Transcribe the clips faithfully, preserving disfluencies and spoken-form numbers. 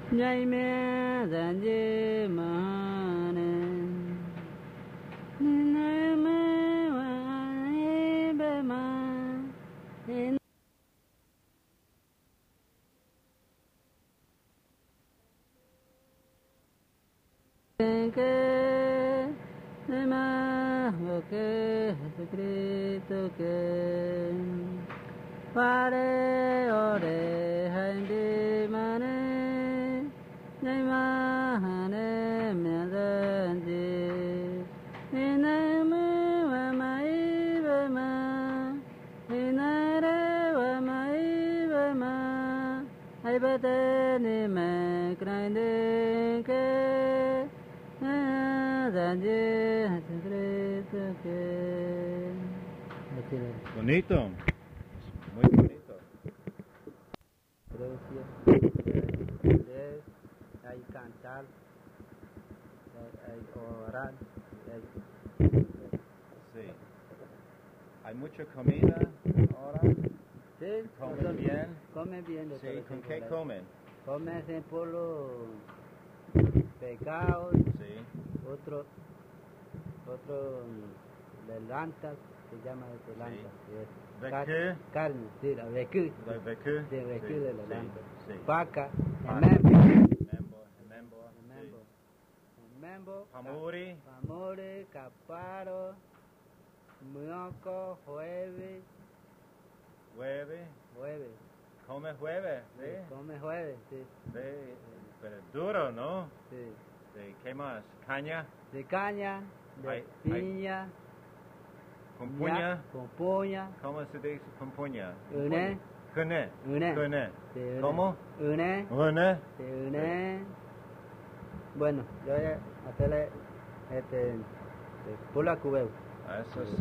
nhai me dan je mane na me wa e be ma e que ne ma o que secreto que pare ore hande mane nei mahane myanji ina me wa mai ba ma ina re wa mai ba ma ai ba te ni me grande que danje secreto que bonito. Muy bonito. Grecia, leer, hay cantar, hay orar, hay... Sí. Hay mucha comida ahora. Sí, Comen bien. Comen bien. De Sí, ¿con qué comen? comen? Comen en pollo, pescados, Sí. otro, otro, delantas, se llama delantas. Sí. Car Vecu. carne, sí, la vecu. La vecu. Sí, vecu Sí, de la sí, lanta. sí. Vaca, Vaca. membo. Membo, membo, Membo. Membo. Pamuri. Pamuri, caparo, muoco, jueves. Jueves. Jueves. Come jueves, ¿sí? Sí, come jueves, sí. Sí. Pero duro, ¿no? Sí. Sí. ¿Qué más? Caña. De caña, de Ay, piña. ay. Con puña. Con puña. ¿Cómo se dice con puña? Une. Cune. Une. Cune. Sí, une. ¿Cómo? Une. Une. Sí, une. Bueno, yo voy a hacerle este, este pula cubeo. Eso sí.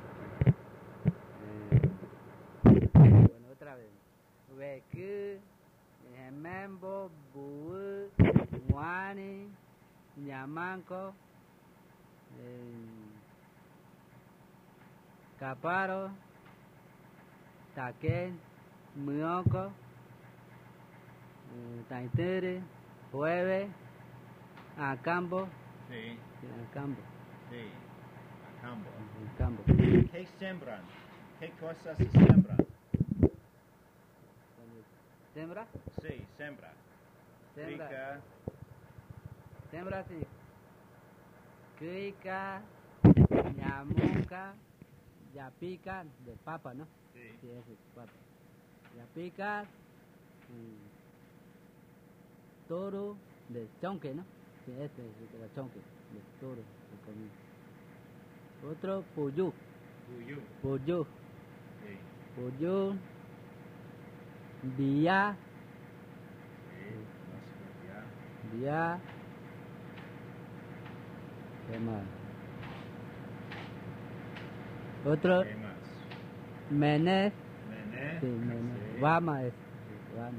Eh, bueno, otra vez. Veku, membo, buu, guani, ñamanco, eh, caparo, taquén, muoco, eh, taitere, jueves, acambo, Sí. acambo, Sí. Acambo. acambo. ¿Qué sembran? ¿Qué cosas se sembran? ¿Sembra? Sí, sembra. Sembra. Rica. Sembra sí. Crica, ñamuca, yapica, de papa, ¿no? Sí. Sí, ese es papa. Yapica, mm, toro, de chonque, ¿no? Sí, este es el chonque, de toro, de comida. Otro, puyú, Puyú. puyú, Sí. puyú, vía, Sí. Más ya. vía, ¿qué más? Otro, ¿Qué más? mené, Mené. sí, mené, Sí. guama es, guama.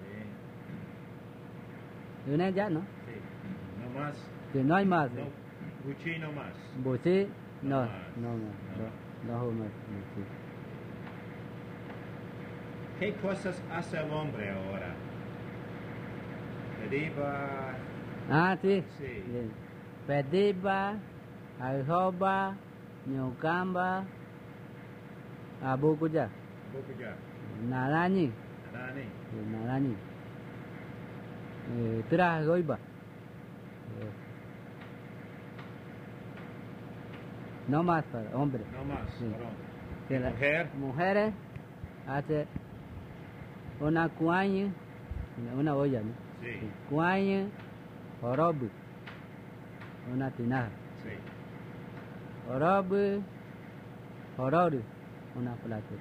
Sí. Una ya, ¿no? Sí. No más. Sí, no hay más. No. Buchi no más. Buchi, no, No más. no, no, No. no, no, no, buchi. ¿Qué cosas hace el hombre ahora? Deriva. Ah, sí. Sí. Bien. Pediba, aljoba, ñucamba, abucuya, Bokuya. narani, Nani. narani, eh, tragoiba. Eh, no más para hombre. No más. Sí. Varón. Que la- Mujer. Mujeres hace una cuaña, una, una olla, ¿no? Sí. Cuaña, jorobu, una tinaja. Sí. Jorobu, jororu, una plato.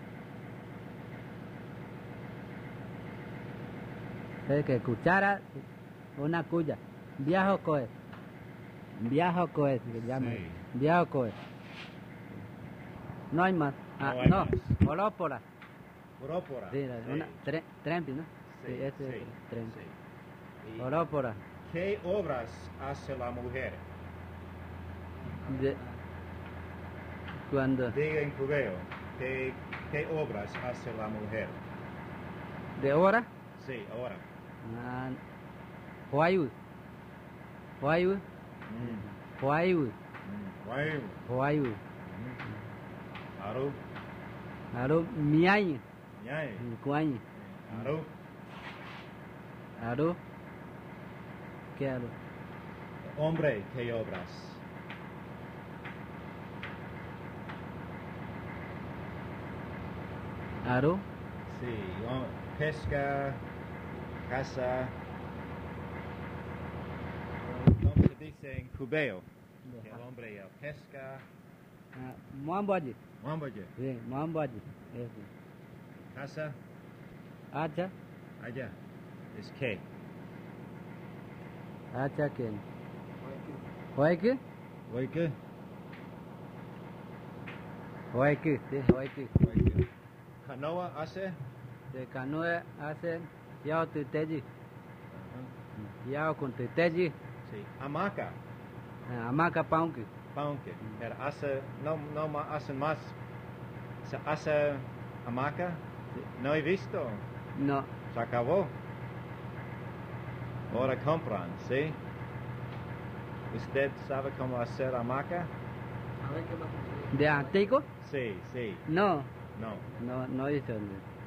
Es que cuchara, una cuya. Viejo coe. Viejo coe se llama. Sí. Viejo coe. No hay más. Ah, No hay no, más. orópora. Própora. Sí, la- Sí. una tre, trempi, ¿no? Sí, ese sí, es trempi. sí. Y Orópora. ¿qué obras hace la mujer? De, cuando, Diga en cubeo. ¿Qué, ¿Qué obras hace la mujer? de hora, Sí, ahora. ah, Huayu. Huayu. Mm. Huayu. Mm. Wayu. Huayu. Mm. Aru. Aro miai. Nyai. Kuañi. Aru. Aro. ¿Qué aro? Hombre que obras. Aro. Sí. o- Pesca. Casa. ¿Cómo se dice en cubeo? El hombre eh, pesca. Muambaji. Wambaje. Sí, Muambaji. Casa. Acha. Allá. Es que. Acha quién. Huayque. Oike. Huayque. Sí, Huayque. Oike. Canoa hace. De canoa hace yao tu teji. Yao con tu teji. Sí. Hamaca. Hamaca paunque. Paunque. Pero hace, no, no ma- hacen más. Se hace hamaca. No he visto. No. Se acabó. Ahora compran, ¿sí? ¿Usted sabe cómo hacer hamaca? ¿De antiguo? Sí, sí. No. No. No, no hizo. Sí,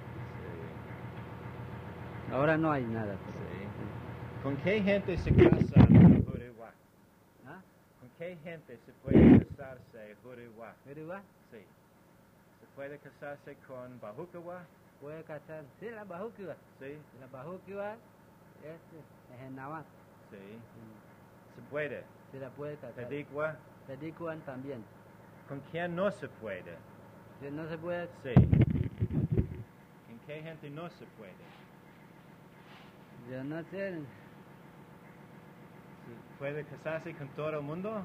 Ahora no hay nada. sí. ¿Con qué gente se casa en Juriwa? ¿Ah? ¿Con qué gente se puede casarse en Juriwa? ¿Uruguay? Sí. ¿Se puede casarse con Bajukawa? Puede casar. Sí, la bajuquiva. Sí, La bajuquiva es, es en Nahuatl. sí. Se puede. Se la puede casar. Tadiqua, Tadicuan también. ¿con quién no se puede? Si no se puede, Sí. ¿En qué gente no se puede? yo no sé. ¿Se puede casarse con todo el mundo?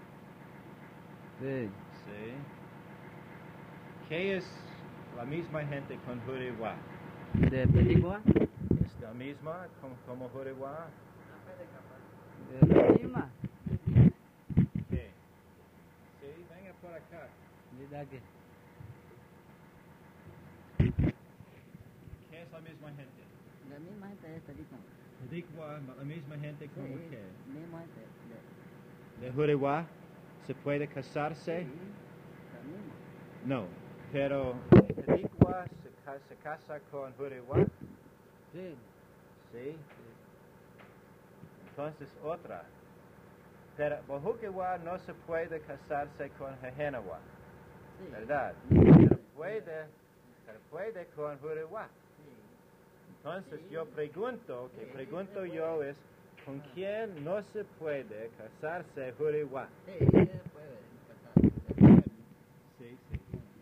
Sí. Sí. ¿Qué es la misma gente con Juriwa? De Tadicua, ¿Es la misma como, como Juriwa? de la misma. ¿Qué? Sí, venga por acá. Mira que ¿Qué es la misma gente? la misma gente es Tadicua. Tadiqua, la misma gente como qué? misma gente. ¿De Juriwa se puede casarse? la misma. No, pero Tadiqua se, ca- se casa con Juriwa. Sí. Sí. Entonces otra. Pero Bajukiwa no se puede casarse con Jejenawa, Sí. ¿verdad? Pero puede, pero puede con Juriwa. Entonces yo pregunto, que pregunto yo es, ¿con quién no se puede casarse Juriwa? Sí, se puede casar. Sí, sí.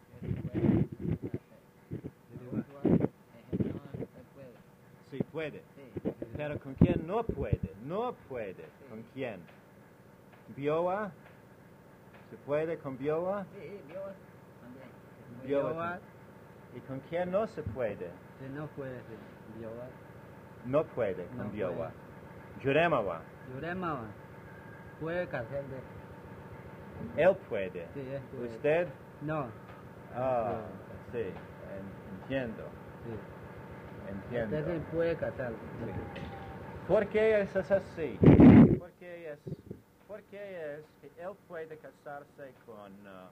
Sí puede. Pero ¿con quién no puede? No puede. ¿Con quién? ¿Bioa? ¿Se puede con Bioa? Sí, Dios también. Bioa. ¿Y con quién no se puede? Sí, no puede ser. Bioa. No puede No con Bioa. puede. Yuremawa. Yurema puede casarse. Él puede. Sí, él puede. ¿Usted? No. Ah, sí. en- Entiendo. Sí. Entiendo. Usted sí puede casarse. Sí. ¿Por qué es así? ¿Por qué es, por qué es que él puede casarse con uh,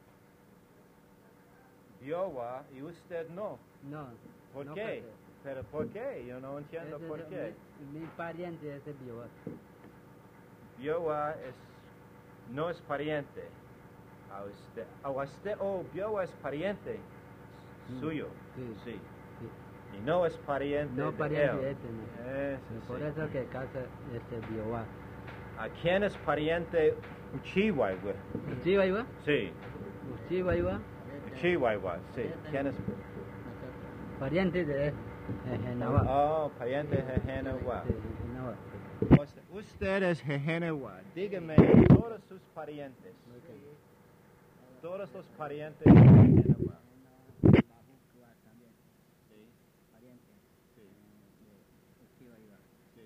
Bioa y usted no? No. ¿Por no qué? puede. ¿Pero por qué? Yo no entiendo Ese por es qué. Mi, mi pariente es de Bioa. Bioa es, no es pariente a usted. A usted, oh, Bioa es pariente Mm, suyo. sí. Sí. Sí. Y no es pariente No de pariente él. este, no. Eso Y por sí. eso que casa este Bioa. ¿A quién es pariente Uchiwaiwa? ¿Chiva iba? Sí. ¿Chiva iba? Uchiwaiwa, sí. ¿Quién es? Pariente de Jejenawa. Oh, pariente Jejenawa. Sí, Jejenawa. Usted- Usted es Jejenawa. Dígame todos sus parientes. Todos los parientes de Jejenawa. Sí. Sí. Sí.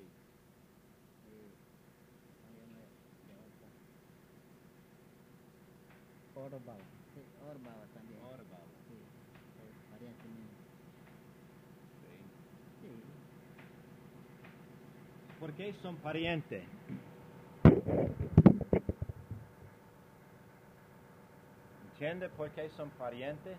Orbaba. Sí, Orbaba también. Orbaba. Sí, es pariente mío. Sí. Sí. ¿por qué son parientes? ¿Entiende por qué son parientes?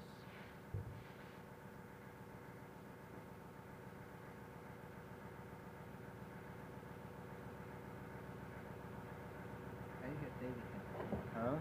¿Ah?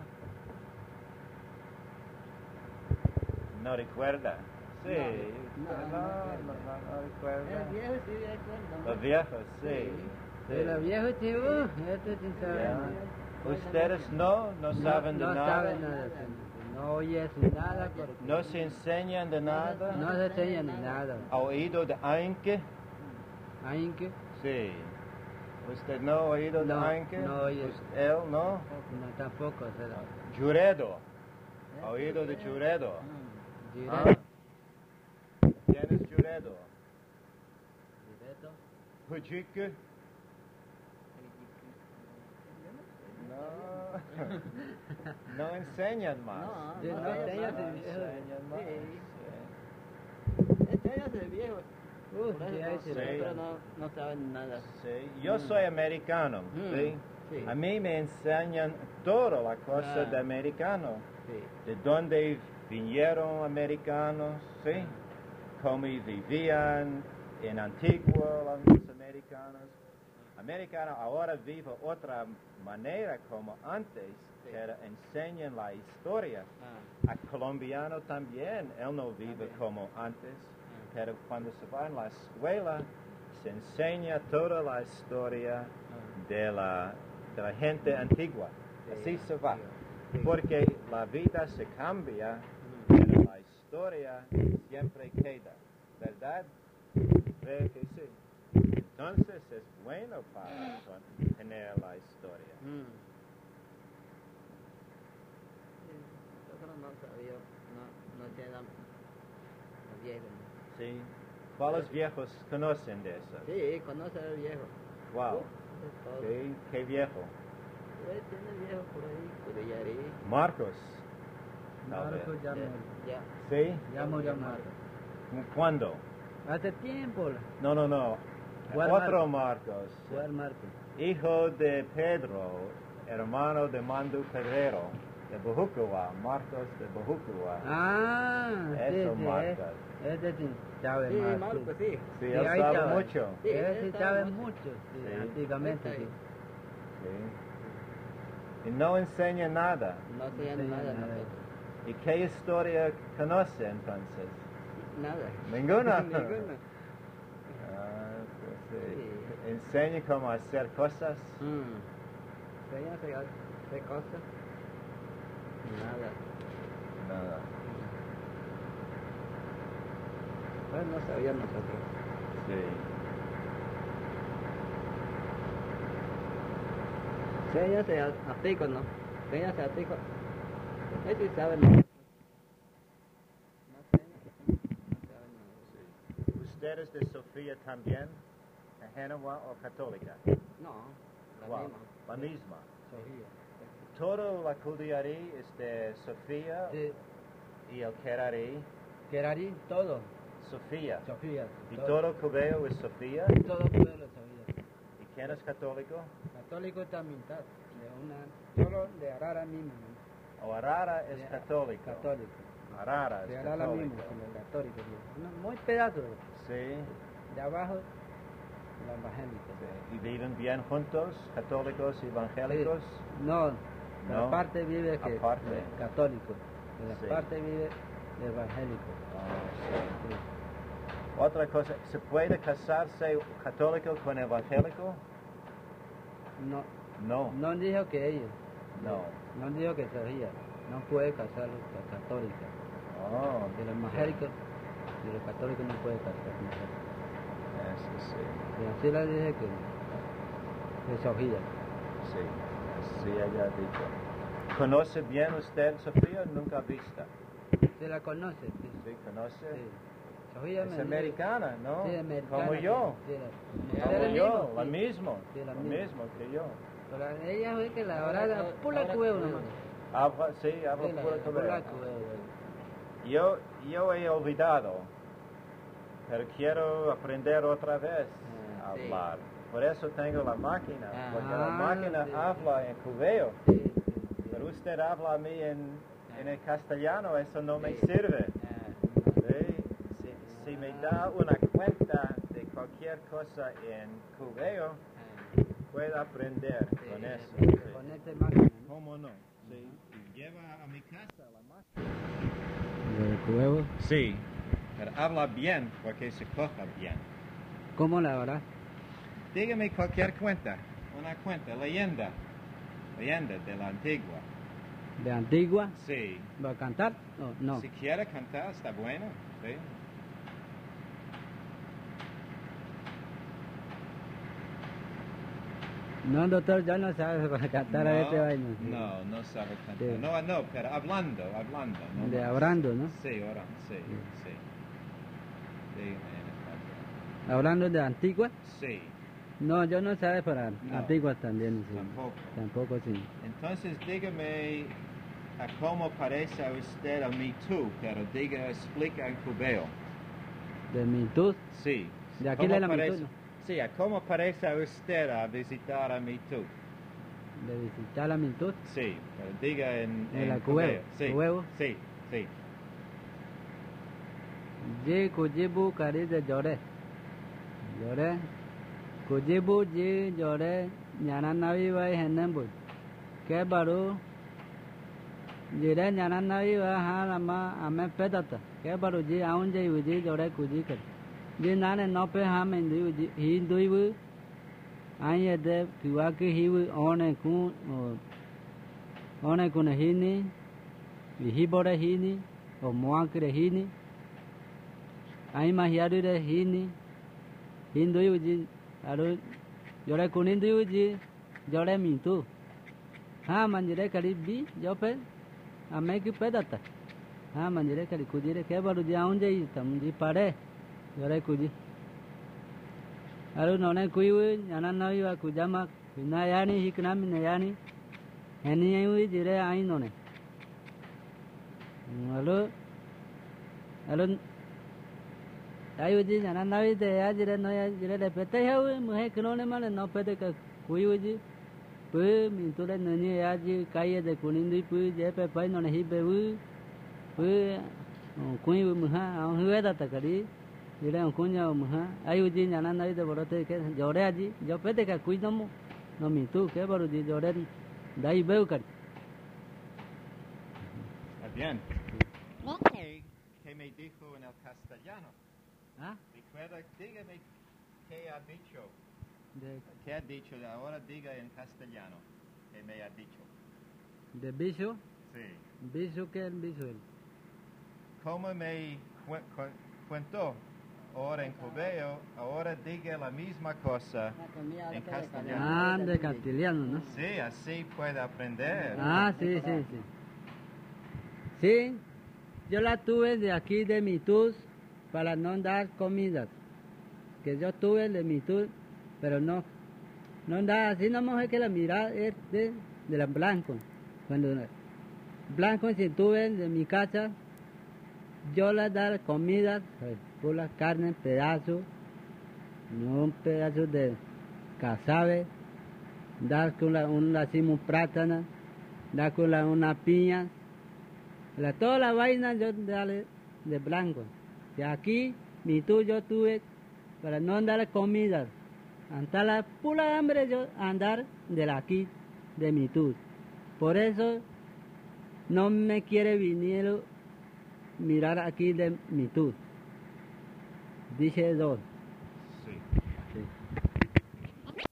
No recuerda. Sí, No, no, no, no, no no, no recuerda. El viejo sí recuerda. Los viejos, sí. Sí. sí. Pero viejo sí, uh, este sí sabe Ya. nada. Ustedes no, no saben de no nada. saben nada, señor. No oyes nada porque No se enseñan de nada. no se enseña ni nada. ¿Ha oído de Ainke? ¿Hay que? Sí. ¿Usted no ha oído de No, Ainke? no oye. Us- ¿Él no? No, tampoco será. Juredo. ¿Ha oído de Juredo? Directo. Ah. ¿Quién es Juredo? Directo. Pujike. No. No enseñan más. No, no, no enseñan de no viejo. enseñan más. Sí. Enseñas de viejo. Uh, Por eso sí, ahí sí. Sí. nosotros no, no saben nada. Sí. Yo soy americano, Mm. ¿sí? Sí. A mí me enseñan toda la cosa Ah. de americano. Sí. De dónde vinieron americanos, ¿sí? Cómo vivían en Antigua los americanos. Americano ahora vive otra manera como antes, Sí. que era, enseñan la historia. Ah. A colombiano también, él no vive También. como antes, pero cuando se va en la escuela se enseña toda la historia Ah. de la, de la gente antigua. Sí. Así se va. Sí. Porque la vida se cambia, Mm. pero la historia siempre queda. ¿Verdad? Creo que sí. Entonces es bueno para con- tener la historia. Mm. Nosotros no sabíamos, no, no teníamos los viejos. ¿no? ¿Sí? ¿Cuáles viejos conocen de eso? Sí, conoce al viejo. Wow. Uh, es todo. ¿Sí? ¿Qué viejo? Él tiene viejo por ahí, Cudellarí. Marcos. Tal vez. Marcos ya Ya, murió. ya. ¿Sí? Ya murió Marcos. ¿Cuándo? Hace tiempo. No, no, no. ¿Cuál Otro Marcos. ¿Cuál Marcos? Hijo de Pedro, hermano de Mandu Pedrero, de Bojucua, Marcos de Bojucua. Ah, sí, Eso, sí. Marcos. Ese sí sabe Sí, más. Marco, sí. Sí, Sí, él ahí sabe sabe. mucho. Sí, Él sí él sabe sabe mucho, sí, Sí. antiguamente Está sí. ahí. Sí. Y no enseña nada. No No sabían enseña nada nada. nosotros. ¿Y qué historia conoce entonces? Nada. ¿Ninguna? Ninguna. Ah, pues sí. Sí. Enseña cómo hacer cosas. Mm. Sabían hacer, hacer cosas. Nada. Nada. Pues no sabían nosotros. Sí. Sabían hacer aplico, ¿no? Sabían hacer aplico. Él sí sabe nada. No sabían, no saben nada. ¿Ustedes de Sofía también? ¿Génova o católica? No, la ¿Cuál? misma. La misma. Sofía. Todo la Cudiarí es de Sofía Sí, y el Kerarí, Querarí, todo. Sofía. Sofía. Y todo Cubeo es Sofía. Todo pueblo Sofía. ¿Y quién es católico? Católico está mitad. De una, solo de Arara mismo. ¿no? O Arara es De- católico. Católico. Arara es De Arara católico. mismo, como católico. sí. No, muy pedazo. Sí. De abajo, la evangélica. Sí. ¿Y viven bien juntos, católicos y evangélicos? No, la No, parte vive que aparte. eh, católico, de la Sí. parte vive evangélico. Ah, sí. Sí. Otra cosa, ¿se puede casarse católico con evangélico? No, No. no dijo que ellos, No. no dijo que sabía, no puede casar con católica. Oh, De los evangélicos, de los católicos no puede casar con católicos. Eso sí. Y así le dije que de Sofía. Sí, así ella dijo. ¿Conoce bien usted Sofía? Nunca vista. ¿Se la conoce? Sí. Sí, conoce. Sí. Sofía Es me dijo- americana, ¿no? Sí, americana. Como yo. Sí, la- Como era el yo, mismo, la sí. mismo. Sí, la lo misma. mismo que yo. Pero ella fue que la Ahora- hora ahora- pura ahora cubeo cubeo. nomás. Habla, sí, habla Sí, la- pura la cubeo. pura cubeo. Yo, yo he olvidado, pero quiero aprender otra vez Ah, a sí. hablar. por eso tengo la máquina, Ah, porque la máquina sí. habla en cubeo, Sí, sí, sí. pero usted habla a mí en, en el castellano, eso no me Sí. sirve. Ah, ¿Sí? Si, si me da una cuenta de cualquier cosa en cubeo, ah, puedo aprender sí, con eso. porque sí. con esta máquina, ¿no? ¿Cómo no? Sí. Y lleva a mi casa la máquina. ¿De huevo? Sí, pero habla bien porque se coja bien. ¿Cómo la verdad? Dígame cualquier cuenta, una cuenta, leyenda, leyenda de la antigua. ¿De Antigua? Sí. ¿Va a cantar? Oh, no. Si quiere cantar, está bueno. Sí. No, doctor, yo no sabe para cantar a este vaina. No, no sabe cantar. Sí. No, no, pero hablando, hablando. No De más. hablando, ¿no? Sí, ahora, sí, Sí. sí. Dígame en Hablando de Antigua. español. Sí. No, yo no sabe para No. Antigua también. Sí. Tampoco. Tampoco, sí. Entonces dígame a cómo parece a usted a mí tú, pero diga, explica en cubeo. De Mitud. Sí. De aquí ¿Cómo de la parece- Mitud, ¿no? Sí, a cómo parece a usted a visitar a mí tú. De visitar la Mitud. Sí, pero diga en, En en la cubeo. cubeo. Sí, Cubeo. sí, sí. Ye kujibu kari de llore. Llore. Kujibu ye llore. Ñana navi vai henembu. Que baru. Jire ñana navi va ha lama ame pedata. Que baru je aun je uji llore kuji kar. Je nane no pe ha mendu uji hindu ibu. Ai de kiwa ke hiu one ku one ku ne hini. Hi bore hini. O moa kre hini. Ai ma hiaru de hini. Hindu uji aru llore kunindu uji llore mintu. Ha manjire kari bi jope ame ki pedata. Ha manjire kari kujire ke baru je aun je tamji pare llore kuji. Aru none kuiu ñana navi wa kujama kunayani hiknami nayani. Heni ai jire ai none. Alu alu ai uji ñana navi de ya jire no ya jire de pete heu muhe knone male no pete ka kui uji pu mintule nani ya ji kai de kunindi pu je pe pai none hi be u pu kui muha au huwe da takari jire kunya muha ai uji ñana navi de borote ke jore aji jo pete ka kui no no mintu ke baru ji jore dai beu kar. Está bien. ¿Qué, qué me dijo en el castellano? ¿Ah? Recuerda, dígame qué ha dicho. De ¿Qué ha dicho? Ahora diga en castellano. ¿Qué me ha dicho? de bicho, Sí. bicho que el bicho el. ¿Cómo me cu- cu- cuentó? Ahora en cubeo, ahora diga la misma cosa en castellano. Ah, de castellano, ¿no? Sí, así puede aprender. Ah, sí, sí, sí. Sí, yo la tuve de aquí de Mitud para no dar comida. Que yo tuve de Mitud, pero no. No da así, nomás es que la mirada es de, de la blanco. Cuando blanco si tuve de mi casa, yo le dar comida, por la carne, pedazo, no un pedazo de casabe, dar con la, un racimo plátano, dar con la, una piña, la, toda la vaina yo darle de blanco. Y aquí, mi tú yo tuve para no andar comida, andar la pura hambre yo andar de la aquí, de mi tú. Por eso no me quiere venir mirar aquí de mi tú. Dice dos. Sí. Sí.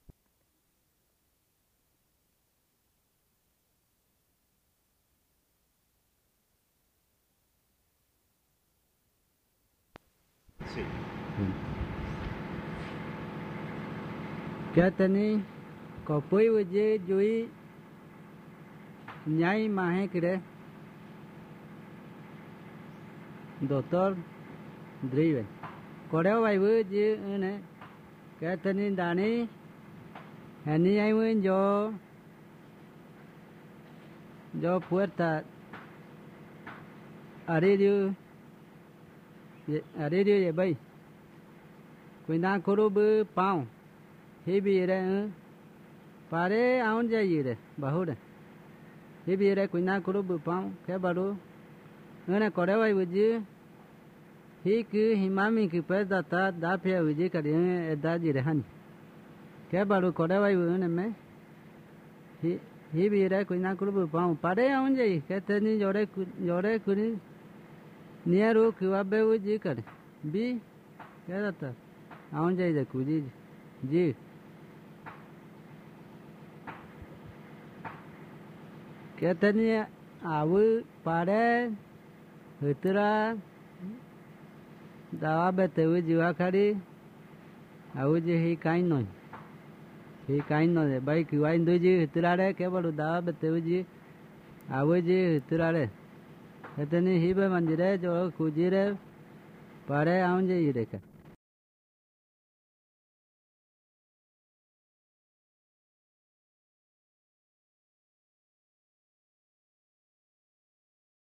Sí. ¿Qué tení? Copui uji yui ñay mahe kire. Doctor Driven. Coreo bai uji une. ¿Qué tení dani? Heni ay un yo. Yo puerta. Aridio. Aridio ye bai. Cuidado con bu pau. hi bi re pare aun ja yire bahura hi bi re kuina kuru bu pau ke baru ngana kore wai buji hi ku himami ku pe data da phe buji kari da ji re han ke baru kore wai bu ne me hi hi bi re kuina kuru bu pau pare aun ja ke teni jore jore kuni niaru ku abe buji kare bi ke data aun ja de kuji ji कहते नहीं आव पारे हितरा दावा बेते हुए जीवा खाड़ी आव जे ही काई नो ही काई नो रे भाई क्यों आई दो जी हितरा रे के बड़ो दावा बेते हुए जी आव जे हितरा रे कहते नहीं ही बे मंदिरे जो कुजी रे पारे आऊं जे ही रे का